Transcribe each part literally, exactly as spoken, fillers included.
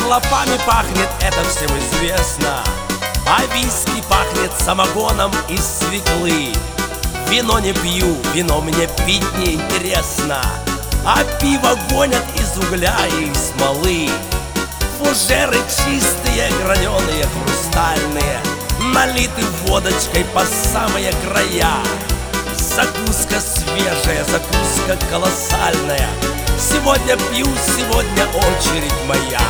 клопами пахнет, это всем известно. А виски пахнет самогоном из свеклы. Вино не пью, вино мне пить не интересно. А пиво гонят из угля и из смолы. Фужеры чистые, граненые, хрустальные, налиты водочкой по самые края. Закуска свежая, закуска колоссальная. Сегодня пью, сегодня очередь моя.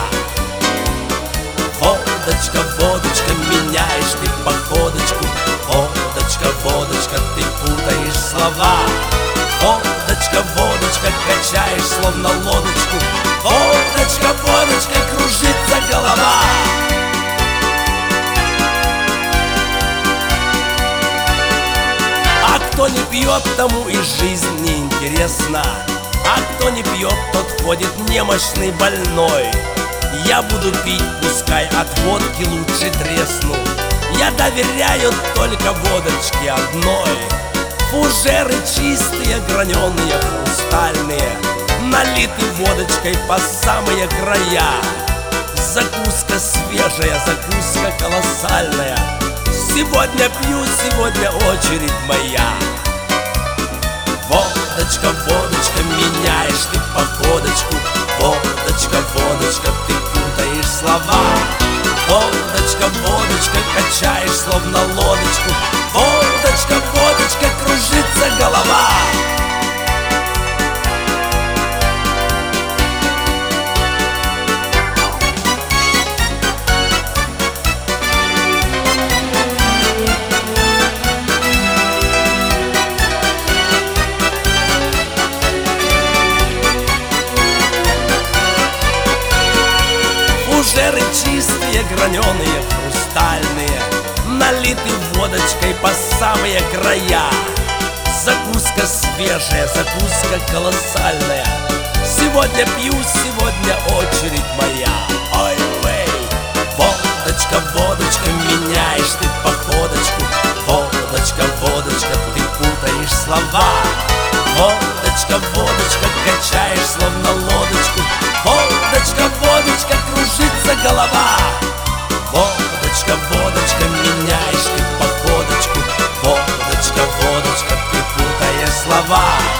Водочка, водочка, меняешь ты походочку. Водочка, водочка, ты путаешь слова. Водочка, водочка, качаешь словно лодочку. Водочка, водочка, кружится голова. А кто не пьет, тому и жизнь не интересна. А кто не пьет, тот ходит немощный, больной. Я буду пить, пускай от водки лучше тресну. Я доверяю только водочке одной. Фужеры чистые, граненые, хрустальные, налиты водочкой по самые края. Закуска свежая, закуска колоссальная. Сегодня пью, сегодня очередь моя. Водочка, водочка, меняешь ты походочку. Водочка, водочка, ты путаешь слова. Водочка, водочка, качаешь словно лодочку. Водочка, водочка, кружится голова. Фужеры чистые, граненые, хрустальные, налиты водочкой по самые края. Закуска свежая, закуска колоссальная. Сегодня пью, сегодня очередь моя. Ой-вей! Водочка, водочка, меняешь ты походочку. Водочка, водочка, ты путаешь слова. Водочка, водочка, качаешь словно лодочку. Водочка, водочка, кружится голова. Водочка, водочка, меняешь ты походочку. Водочка, водочка, ты путаешь слова.